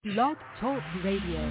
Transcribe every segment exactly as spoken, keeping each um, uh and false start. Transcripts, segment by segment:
Blog Talk Radio.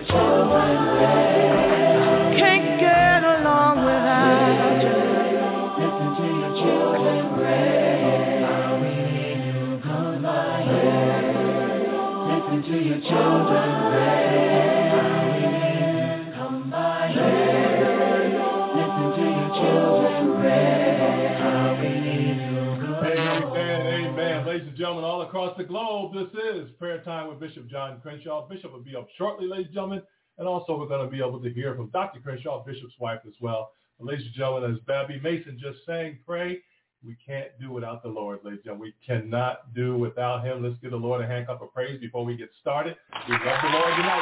children pray. Can't get along without you. Listen to your children pray. How we need you, come by here. Listen to your children pray. How we need you, come by here. Listen to your children pray. How we need you, come by here. Amen, amen. Ladies and gentlemen, all across the globe, this is Prayer Time with Bishop John Crenshaw. Bishop will be up shortly, ladies and gentlemen, and also we're going to be able to hear from Doctor Crenshaw, Bishop's wife as well. And ladies and gentlemen, as Babby Mason just sang, pray, we can't do without the Lord, ladies and gentlemen. We cannot do without him. Let's give the Lord a hand clap of praise before we get started. We love the Lord tonight.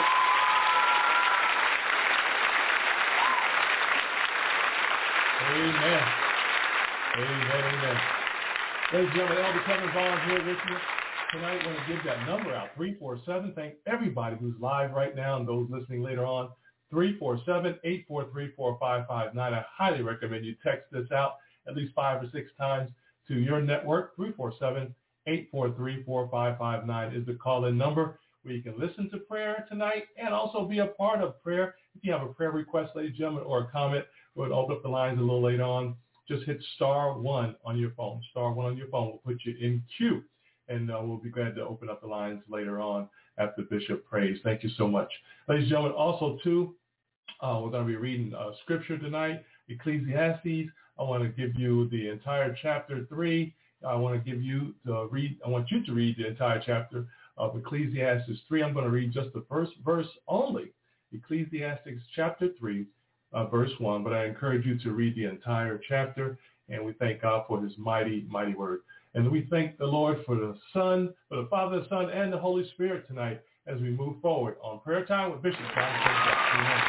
Amen. Amen, amen. Ladies and gentlemen, Elder Kevin Vaughn here with you tonight. I want to give that number out, three four seven. Thank everybody who's live right now and those listening later on, three four seven, eight four three, four five five nine. I highly recommend you text this out at least five or six times to your network. three four seven, eight four three, four five five nine is the call-in number where you can listen to prayer tonight and also be a part of prayer. If you have a prayer request, ladies and gentlemen, or a comment, we'll open up the lines a little later on. Just hit star one on your phone. Star one on your phone will put you in queue, and uh, we'll be glad to open up the lines later on after Bishop prays. Thank you so much. Ladies and gentlemen, also, too, uh, we're going to be reading uh, Scripture tonight, Ecclesiastes. I want to give you the entire chapter three. I want to give you to read. I want you to read the entire chapter of Ecclesiastes three. I'm going to read just the first verse only. Ecclesiastes chapter three. Uh, verse one, but I encourage you to read the entire chapter, and we thank God for his mighty, mighty word. And we thank the Lord for the Son, for the Father, the Son, and the Holy Spirit tonight as we move forward on Prayer Time with Bishop John Crenshaw. Amen.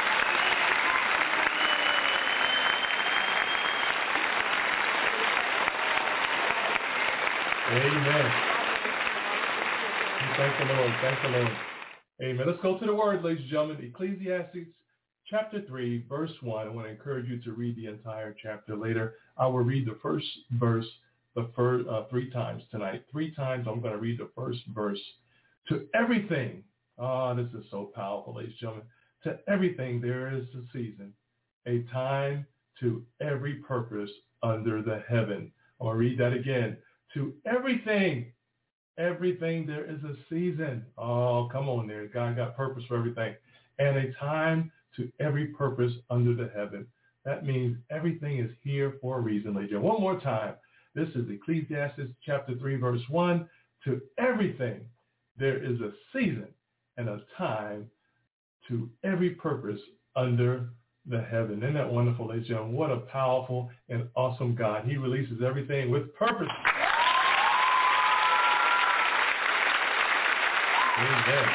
Amen. Thank the Lord. Thank the Lord. Amen. Let's go to the word, ladies and gentlemen. Ecclesiastes chapter three, verse one. I want to encourage you to read the entire chapter later. I will read the first verse the first, uh, three times tonight. Three times I'm going to read the first verse. To everything, oh, this is so powerful, ladies and gentlemen. To everything there is a season, a time to every purpose under the heaven. I'm going to read that again. To everything, everything there is a season. Oh, come on there. God got purpose for everything. And a time to every purpose under the heaven. That means everything is here for a reason, ladies and gentlemen. One more time. This is Ecclesiastes chapter three, verse one. To everything there is a season and a time to every purpose under the heaven. Isn't that wonderful, ladies and gentlemen? What a powerful and awesome God. He releases everything with purpose. Amen.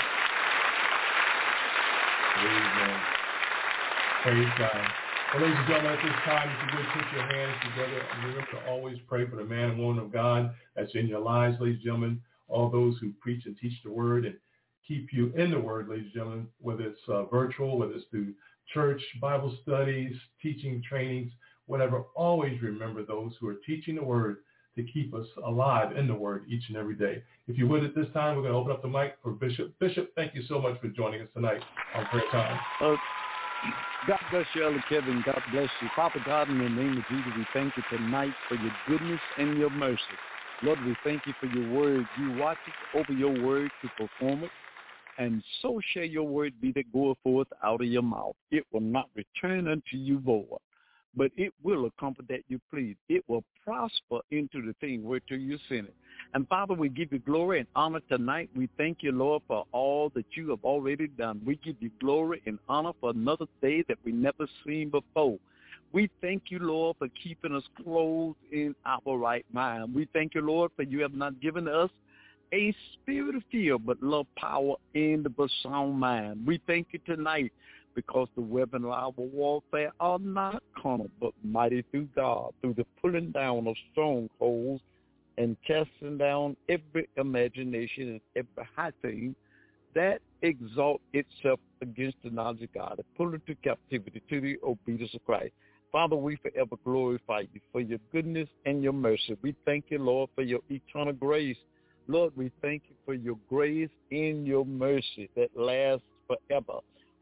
Amen. Praise God. Well, ladies and gentlemen, at this time, if you would put your hands together and remember to always pray for the man and woman of God that's in your lives, ladies and gentlemen, all those who preach and teach the word and keep you in the word, ladies and gentlemen, whether it's uh, virtual, whether it's through church, Bible studies, teaching, trainings, whatever. Always remember those who are teaching the word to keep us alive in the word each and every day. If you would, at this time, we're going to open up the mic for Bishop. Bishop, thank you so much for joining us tonight on Prayer Time. Uh, God bless you, Elder Kevin. God bless you. Father God, in the name of Jesus, we thank you tonight for your goodness and your mercy. Lord, we thank you for your word. You watch it over your word to perform it, and so shall your word be that goeth forth out of your mouth. It will not return unto you void, but it will accomplish that you please. It will prosper into the thing whereto you send it. And Father, we give you glory and honor tonight. We thank you, Lord, for all that you have already done. We give you glory and honor for another day that we never seen before. We thank you, Lord, for keeping us clothed in our right mind. We thank you, Lord, for you have not given us a spirit of fear, but love, power, and a sound mind. We thank you tonight because the weapon of our warfare are not carnal, but mighty through God, through the pulling down of strongholds and casting down every imagination and every high thing that exalt itself against the knowledge of God, and pull it to captivity to the obedience of Christ. Father, we forever glorify you for your goodness and your mercy. We thank you, Lord, for your eternal grace. Lord, we thank you for your grace and your mercy that lasts forever.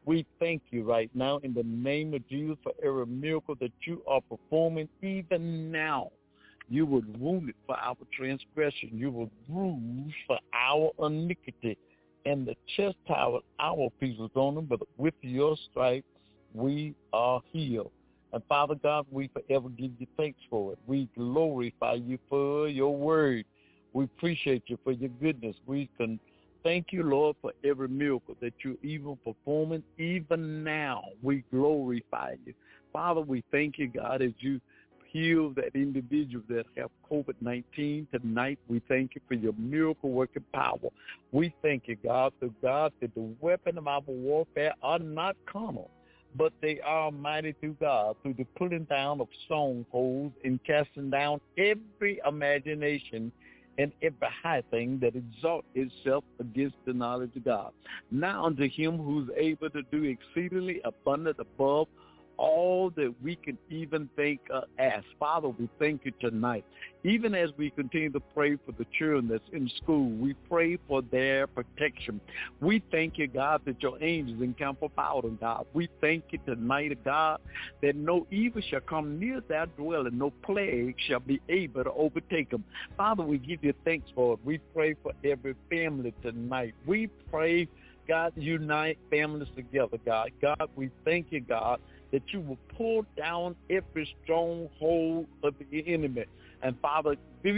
We thank you right now in the name of Jesus for every miracle that you are performing even now. You were wounded for our transgression. You were bruised for our iniquity. And the chastisement of our peace was on them, but with your stripes we are healed. And Father God, we forever give you thanks for it. We glorify you for your word. We appreciate you for your goodness. We can thank you, Lord, for every miracle that you're even performing. Even now, we glorify you. Father, we thank you, God, as you heal that individual that have covid nineteen tonight. We thank you for your miracle-working power. We thank you, God, the God, that the weapon of our warfare are not carnal, but they are mighty through God, through the pulling down of strongholds and casting down every imagination and every high thing that exalts itself against the knowledge of God. Now unto him who's able to do exceedingly abundant above all that we can even think or ask. Father, we thank you tonight. Even as we continue to pray for the children that's in school, we pray for their protection. We thank you, God, that your angels encamp about them, God. We thank you tonight, God, that no evil shall come near their dwelling, no plague shall be able to overtake them. Father, we give you thanks for it. We pray for every family tonight. We pray, God, unite families together, God. God, we thank you, God, that you will pull down every stronghold of the enemy. And Father,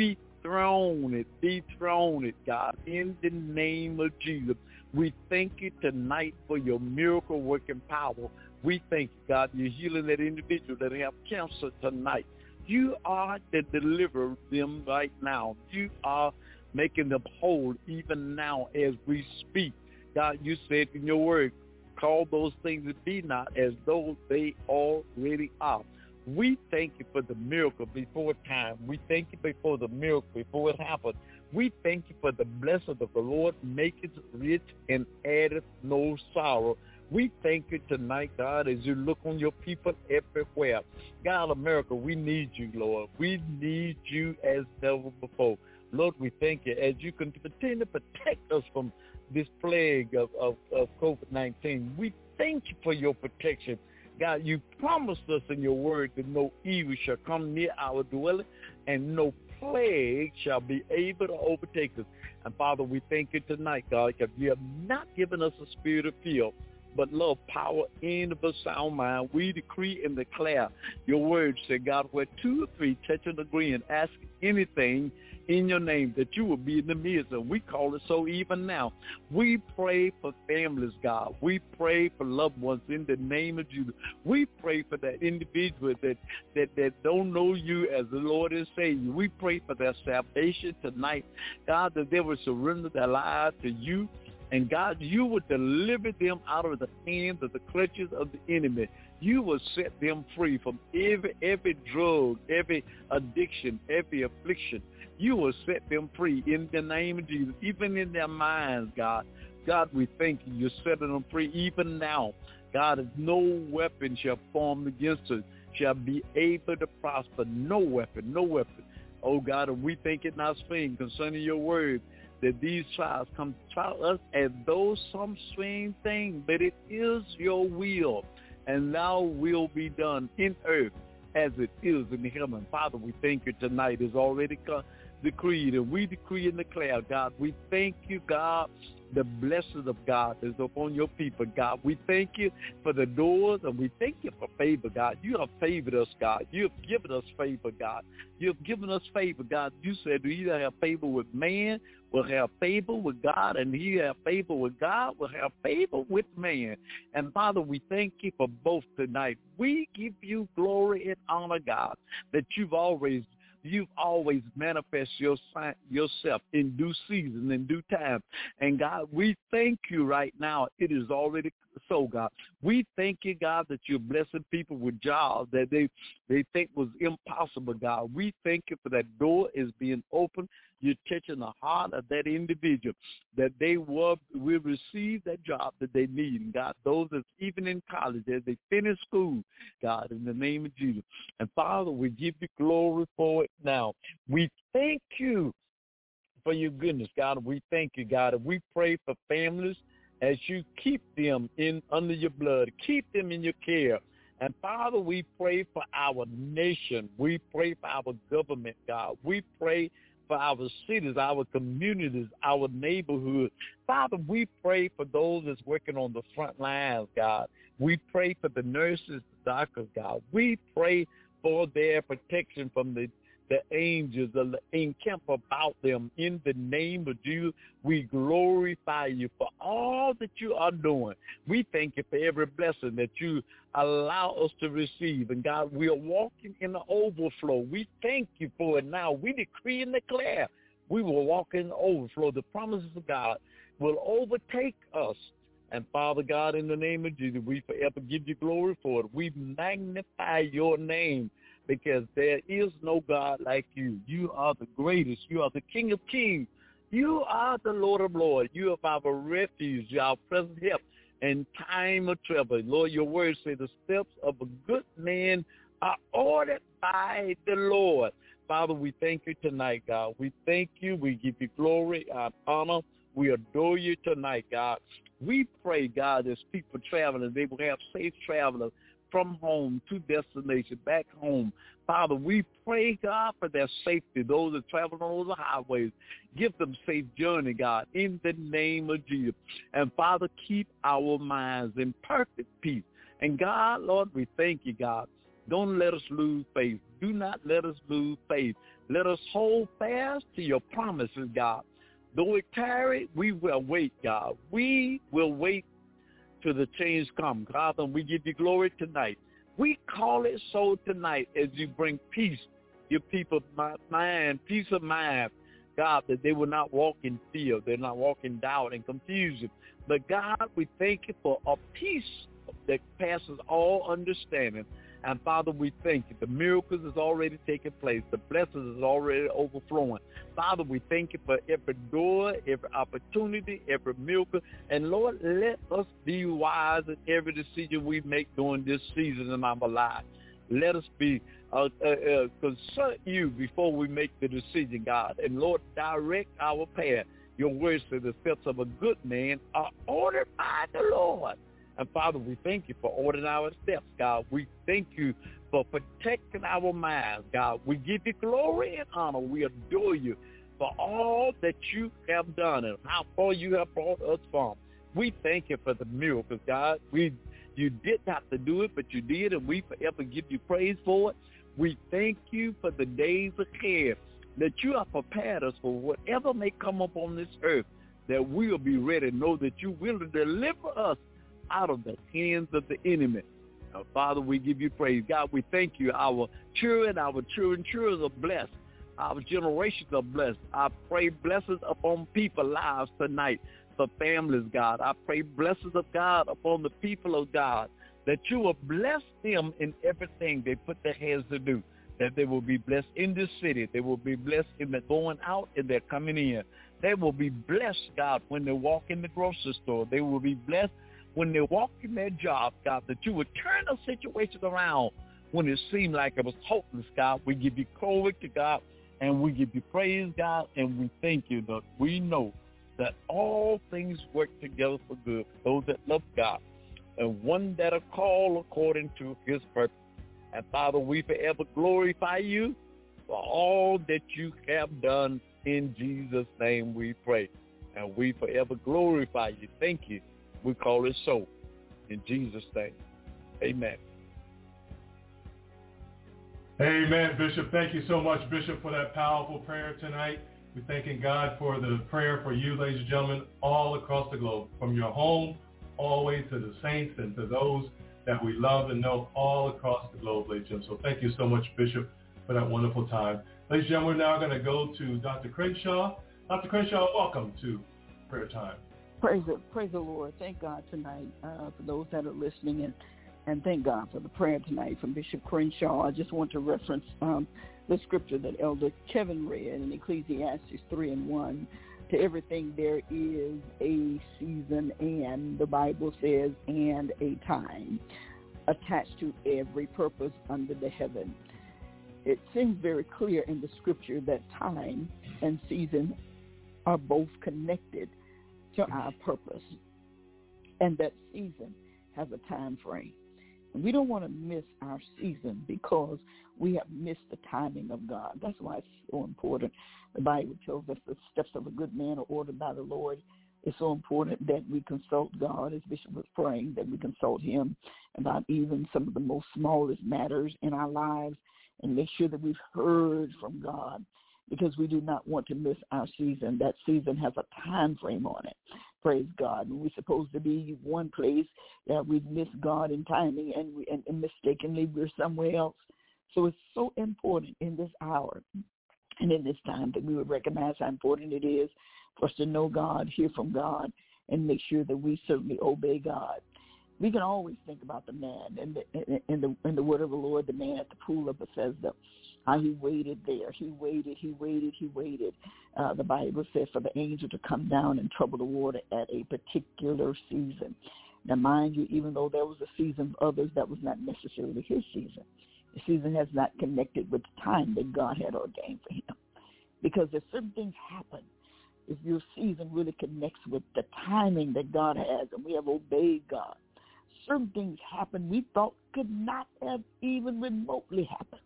dethrone it, dethrone it, God, in the name of Jesus. We thank you tonight for your miracle-working power. We thank you, God, you're healing that individual that have cancer tonight. You are the deliverer them right now. You are making them whole even now as we speak. God, you said in your word, call those things that be not as though they already are. We thank you for the miracle before time. We thank you for the miracle before it happened. We thank you for the blessing of the Lord, maketh rich and addeth no sorrow. We thank you tonight, God, as you look on your people everywhere. God, America, we need you, Lord. We need you as never before. Lord, we thank you as you continue to protect us from this plague of, of, of covid nineteen. We thank you for your protection. God, you promised us in your word that no evil shall come near our dwelling and no plague shall be able to overtake us. And Father, we thank you tonight, God, because you have not given us a spirit of fear, but love, power, and of a sound mind. We decree and declare your word, say, God, where two or three touch and agree and ask anything in your name, that you will be in the midst. And we call it so even now. We pray for families, God. We pray for loved ones in the name of Jesus. We pray for that individual that, that, that don't know you as the Lord and Savior. We pray for their salvation tonight, God, that they will surrender their lives to you. And God, you will deliver them out of the hands of the clutches of the enemy. You will set them free from every every drug, every addiction, every affliction. You will set them free in the name of Jesus, even in their minds, God. God, we thank you. You're setting them free even now. God, if no weapon shall form against us, shall be able to prosper. No weapon, no weapon. Oh, God, and we think it not strange concerning your word, that these trials come to try us as though some strange thing, but it is your will, and thou will be done in earth as it is in heaven. Father, we thank you tonight is already decreed, and we decree and declare, God, we thank you, God, the blessings of God is upon your people, God. We thank you for the doors, and we thank you for favor, God. You have favored us, God. You have given us favor, God. You have given us favor, God. You said we either have favor with man, will have favor with God, and he have favor with God, will have favor with man. And Father, we thank you for both tonight. We give you glory and honor, God, that you've always You've always manifest your, yourself in due season, in due time. And, God, we thank you right now. It is already so, God. We thank you, God, that you're blessing people with jobs that they, they think was impossible, God. We thank you for that door is being opened. You're touching the heart of that individual, that they will, will receive that job that they need. And God, those that's even in college, as they finish school, God, in the name of Jesus. And Father, we give you glory for it now. We thank you for your goodness, God. We thank you, God. And we pray for families as you keep them in under your blood, keep them in your care. And, Father, we pray for our nation. We pray for our government, God. We pray for our cities, our communities, our neighborhoods. Father, we pray for those that's working on the front lines, God. We pray for the nurses, the doctors, God. We pray for their protection from the, the angels, the encamp about them. In the name of Jesus, we glorify you for all that you are doing. We thank you for every blessing that you allow us to receive. And, God, we are walking in the overflow. We thank you for it now. We decree and declare we will walk in the overflow. The promises of God will overtake us. And, Father God, in the name of Jesus, we forever give you glory for it. We magnify your name, because there is no God like you. You are the greatest. You are the King of kings. You are the Lord of lords. You are our refuge, our present help in time of trouble. Lord, your word says the steps of a good man are ordered by the Lord. Father, we thank you tonight, God. We thank you. We give you glory and honor. We adore you tonight, God. We pray, God, as people traveling, they will have safe travelers from home to destination, back home. Father, we pray, God, for their safety. Those that travel on the highways, give them safe journey, God, in the name of Jesus. And, Father, keep our minds in perfect peace. And, God, Lord, we thank you, God. Don't let us lose faith. Do not let us lose faith. Let us hold fast to your promises, God. Though it tarry, we will wait, God. We will wait till the change come. God, and we give you glory tonight. We call it so tonight as you bring peace, your people, mind, peace of mind, God, that they will not walk in fear. They're not walk in doubt and confusion. But, God, we thank you for a peace that passes all understanding. And, Father, we thank you. The miracles is already taking place. The blessings is already overflowing. Father, we thank you for every door, every opportunity, every miracle. And, Lord, let us be wise in every decision we make during this season in our lives. Let us be uh, uh, uh, consult you before we make the decision, God. And, Lord, direct our path. Your word says the steps of a good man are ordered by the Lord. And, Father, we thank you for ordering our steps, God. We thank you for protecting our minds, God. We give you glory and honor. We adore you for all that you have done and how far you have brought us from. We thank you for the miracles, God. We, you did have to do it, but you did, and we forever give you praise for it. We thank you for the days ahead, that you have prepared us for whatever may come upon this earth, that we will be ready to know that you will deliver us out of the hands of the enemy. Now, Father, we give you praise. God, we thank you. Our children, our children, children are blessed. Our generations are blessed. I pray blessings upon people's lives tonight for families, God. I pray blessings of God upon the people of God, that you will bless them in everything they put their hands to do, that they will be blessed in this city. They will be blessed in their going out and their coming in. They will be blessed, God, when they walk in the grocery store. They will be blessed when they walk in their job, God, that you would turn a situation around when it seemed like it was hopeless, God. We give you glory to God, and we give you praise, God, and we thank you that we know that all things work together for good for those that love God, and one that are called according to his purpose. And, Father, we forever glorify you for all that you have done. In Jesus' name we pray, and we forever glorify you. Thank you. We call it so. In Jesus' name, amen. Amen, Bishop. Thank you so much, Bishop, for that powerful prayer tonight. We're thanking God for the prayer for you, ladies and gentlemen, all across the globe, from your home all the way to the saints and to those that we love and know all across the globe, ladies and gentlemen. So thank you so much, Bishop, for that wonderful time. Ladies and gentlemen, we're now going to go to Doctor Crenshaw. Doctor Crenshaw, welcome to Prayer Time. Praise the, praise the Lord. Thank God tonight uh, for those that are listening, and, and thank God for the prayer tonight from Bishop Crenshaw. I just want to reference um, the scripture that Elder Kevin read in Ecclesiastes three and one. To everything there is a season, and the Bible says, and a time attached to every purpose under the heaven. It seems very clear in the scripture that time and season are both connected to our purpose. And that season has a time frame. And we don't want to miss our season because we have missed the timing of God. That's why it's so important. The Bible tells us the steps of a good man are ordered by the Lord. It's so important that we consult God, as Bishop was praying, that we consult him about even some of the most smallest matters in our lives and make sure that we've heard from God, because we do not want to miss our season. That season has a time frame on it. Praise God. When we're supposed to be one place, uh, we've missed God in timing, and, we, and, and mistakenly we're somewhere else. So it's so important in this hour and in this time that we would recognize how important it is for us to know God, hear from God, and make sure that we certainly obey God. We can always think about the man in the, in the, in the word of the Lord, the man at the pool of Bethesda, how he waited there. He waited, he waited, he waited. Uh, the Bible says for the angel to come down and trouble the water at a particular season. Now, mind you, even though there was a season of others, that was not necessarily his season. The season has not connected with the time that God had ordained for him. Because if certain things happen, if your season really connects with the timing that God has, and we have obeyed God, certain things happen we thought could not have even remotely happened.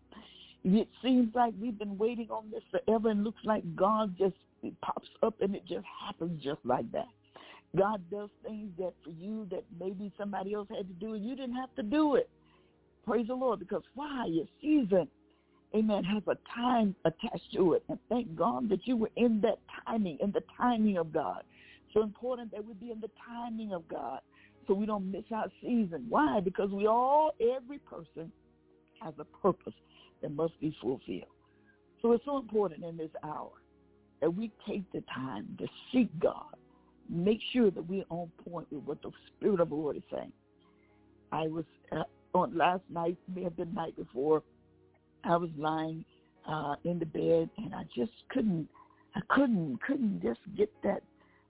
It seems like we've been waiting on this forever, and looks like God just it pops up and it just happens just like that. God does things that for you that maybe somebody else had to do, and you didn't have to do it. Praise the Lord, because why? Your season, amen, has a time attached to it. And thank God that you were in that timing, in the timing of God. So important that we be in the timing of God so we don't miss our season. Why? Because we all, every person has a purpose that must be fulfilled. So it's so important in this hour that we take the time to seek God, make sure that we're on point with what the Spirit of the Lord is saying. I was uh, on last night, may have been the night before, I was lying uh, in the bed, and I just couldn't, I couldn't, couldn't just get that,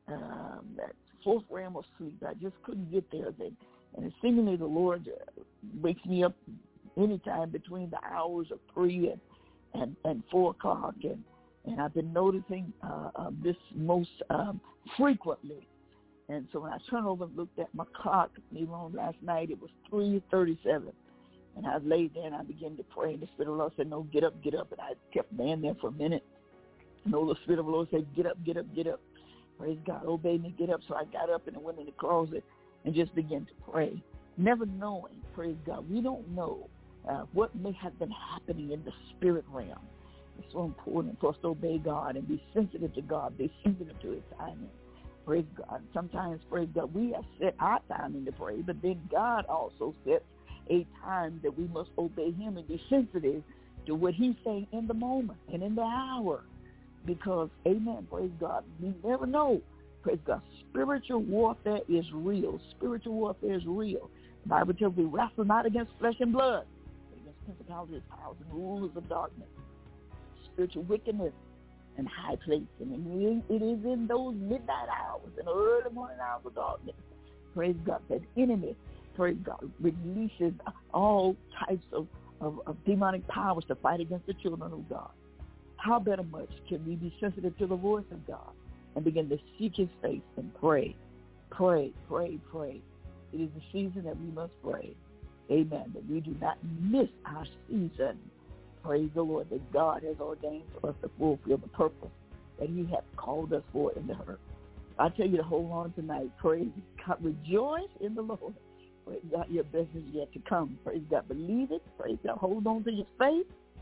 um, that fourth realm of sleep. I just couldn't get there. And, and seemingly the Lord uh, wakes me up anytime between the hours of three and, and, and four o'clock. And, and I've been noticing uh, uh, this most um, frequently. And so when I turned over and looked at my clock, even on last night, it was three thirty-seven. And I laid there and I began to pray. And the Spirit of the Lord said, no, get up, get up. And I kept laying there for a minute. And the Spirit of the Lord said, get up, get up, get up. Praise God, obey me, get up. So I got up and I went in the closet and just began to pray. Never knowing, praise God, we don't know uh, what may have been happening in the spirit realm. It's so important for us to obey God and be sensitive to God, be sensitive to his timing. Praise God. Sometimes, praise God, we have set our timing to pray, but then God also sets a time that we must obey him and be sensitive to what he's saying in the moment and in the hour. Because, amen, praise God, we never know. Praise God, spiritual warfare is real. Spiritual warfare is real. The Bible tells me we wrestle not against flesh and blood, but against principalities, powers, and rulers of darkness. Spiritual wickedness in high places. And it is in those midnight hours and early morning hours of darkness, praise God, that enemy, praise God, releases all types of, of, of demonic powers to fight against the children of God. How better much can we be sensitive to the voice of God and begin to seek his face and pray, pray, pray, pray. It is the season that we must pray. Amen. That we do not miss our season. Praise the Lord, that God has ordained for us to fulfill the purpose that he has called us for in the earth. I tell you to hold on tonight. Praise God. Rejoice in the Lord. Praise God, your best is yet to come. Praise God. Believe it. Praise God. Hold on to your faith.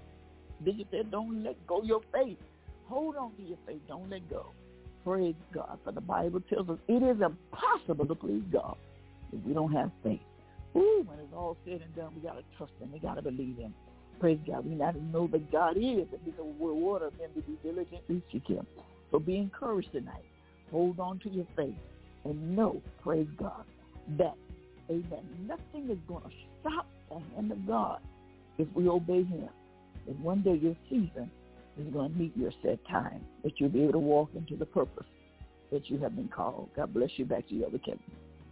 Bishop said, don't let go your faith. Hold on to your faith. Don't let go. Praise God. For the Bible tells us it is impossible to please God if we don't have faith. Ooh, when it's all said and done, we got to trust him. We got to believe him. Praise God. We got to know that God is, and he's a reward of them to be diligently seek him. So be encouraged tonight. Hold on to your faith and know, praise God, that, amen, nothing is going to stop the hand of God if we obey him. And one day your season is going to meet your set time, that you'll be able to walk into the purpose that you have been called. God bless you. Back to you, Elder Kevin.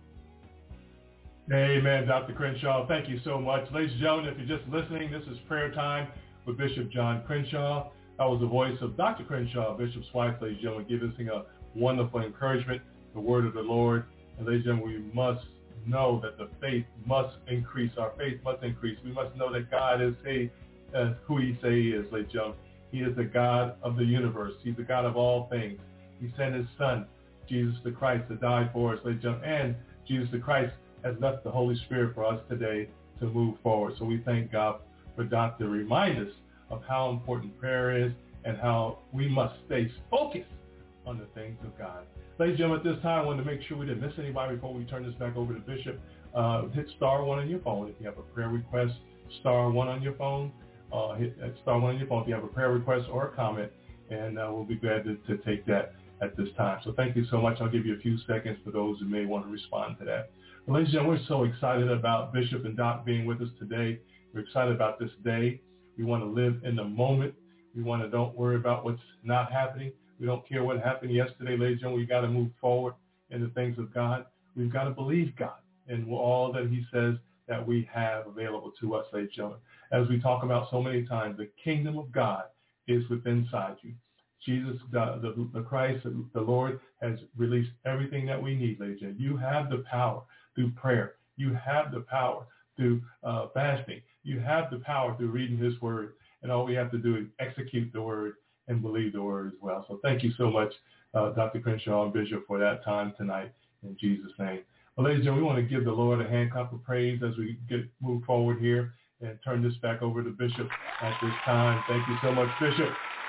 Amen, Doctor Crenshaw. Thank you so much. Ladies and gentlemen, if you're just listening, this is Prayer Time with Bishop John Crenshaw. That was the voice of Doctor Crenshaw, Bishop's wife, ladies and gentlemen, giving us a wonderful encouragement, the word of the Lord. And ladies and gentlemen, we must know that the faith must increase. Our faith must increase. We must know that God is a, uh, who he say he is, ladies and gentlemen. He is the God of the universe. He's the God of all things. He sent his son, Jesus the Christ, to die for us, ladies and gentlemen. And Jesus the Christ has left the Holy Spirit for us today to move forward. So we thank God for Doctor to remind us of how important prayer is and how we must stay focused on the things of God. Ladies and gentlemen, at this time, I wanted to make sure we didn't miss anybody before we turn this back over to Bishop. Uh, hit star one on your phone if you have a prayer request. Star one on your phone. Uh, hit star one on your phone if you have a prayer request or a comment, and uh, we'll be glad to, to take that at this time. So thank you so much. I'll give you a few seconds for those who may want to respond to that. Well, ladies and gentlemen, we're so excited about Bishop and Doc being with us today. We're excited about this day. We want to live in the moment. We want to don't worry about what's not happening. We don't care what happened yesterday, ladies and gentlemen. We've got to move forward in the things of God. We've got to believe God in all that he says that we have available to us, ladies and gentlemen. As we talk about so many times, the kingdom of God is within inside you. Jesus, the, the, the Christ, the Lord, has released everything that we need, ladies and gentlemen. You have the power through prayer. You have the power through uh, fasting. You have the power through reading his word. And all we have to do is execute the word and believe the word as well. So thank you so much, uh, Doctor Crenshaw and Bishop, for that time tonight in Jesus' name. Well, ladies and gentlemen, we want to give the Lord a hand clap of praise as we get move forward here and turn this back over to Bishop at this time. Thank you so much, Bishop.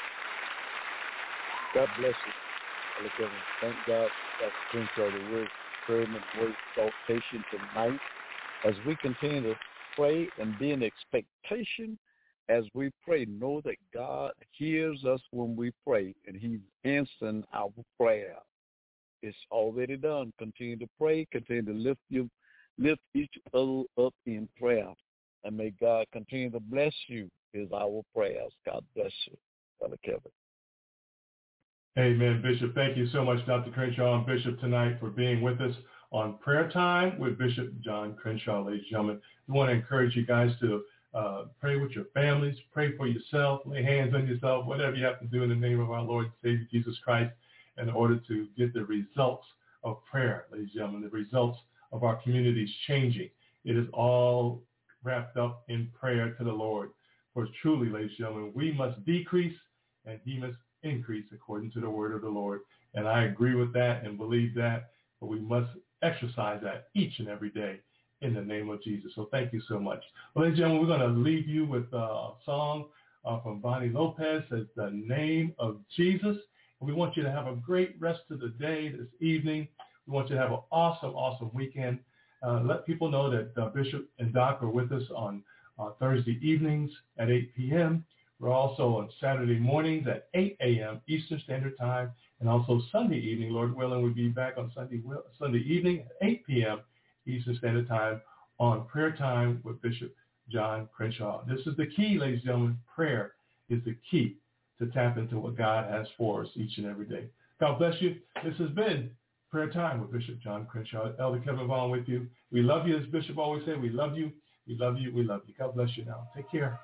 God bless you, Elder Kevin. Thank God for Doctor Crenshaw, the word, encouragement, word, exaltation tonight as we continue to pray and be in expectation. As we pray, know that God hears us when we pray, and he's answering our prayer. It's already done. Continue to pray. Continue to lift you, lift each other up in prayer. And may God continue to bless you is our prayers. God bless you, Brother Kevin. Amen, Bishop. Thank you so much, Doctor Crenshaw and Bishop, tonight for being with us on Prayer Time with Bishop John Crenshaw, ladies and gentlemen. We want to encourage you guys to Uh, pray with your families, pray for yourself, lay hands on yourself, whatever you have to do in the name of our Lord and Savior Jesus Christ in order to get the results of prayer, ladies and gentlemen, the results of our communities changing. It is all wrapped up in prayer to the Lord. For truly, ladies and gentlemen, we must decrease and he must increase according to the word of the Lord. And I agree with that and believe that, but we must exercise that each and every day in the name of Jesus. So thank you so much. Well, ladies and gentlemen, we're going to leave you with a song uh, from Bonnie Lopez. It's The Name of Jesus. And we want you to have a great rest of the day this evening. We want you to have an awesome, awesome weekend. Uh, let people know that uh, Bishop and Doc are with us on uh, Thursday evenings at eight p.m. We're also on Saturday mornings at eight a.m. Eastern Standard Time. And also Sunday evening, Lord willing, we'll be back on Sunday, Sunday evening at eight p.m. Eastern Standard Time on Prayer Time with Bishop John Crenshaw. This is the key, ladies and gentlemen. Prayer is the key to tap into what God has for us each and every day. God bless you. This has been Prayer Time with Bishop John Crenshaw. Elder Kevin Vaughn with you. We love you, as Bishop always said. We love you. We love you. We love you. God bless you now. Take care.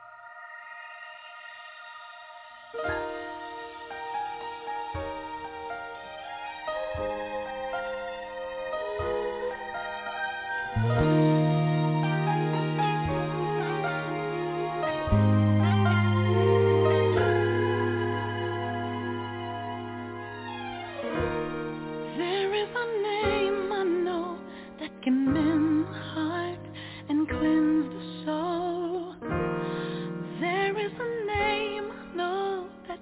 There is a name, no, that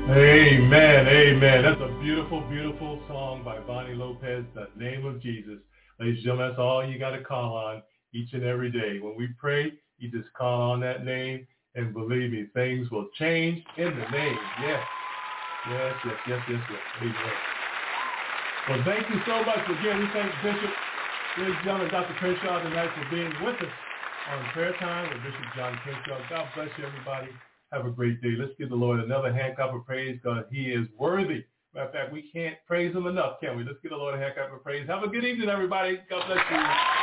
Amen, amen. That's a beautiful, beautiful song by Bonnie Lopez, The Name of Jesus. Ladies and gentlemen, that's all you got to call on each and every day. When we pray, you just call on that name, and believe me, things will change in the name. Yes, yes, yes, yes, yes, yes. Amen. Well, thank you so much. Again, we thank Bishop, ladies and gentlemen, Doctor Crenshaw tonight for being with us on Prayer Time with Bishop John Crenshaw. God bless you, everybody. Have a great day. Let's give the Lord another hand clap of praise because he is worthy. Matter of fact, we can't praise him enough, can we? Let's give the Lord a hand clap of praise. Have a good evening, everybody. God bless you.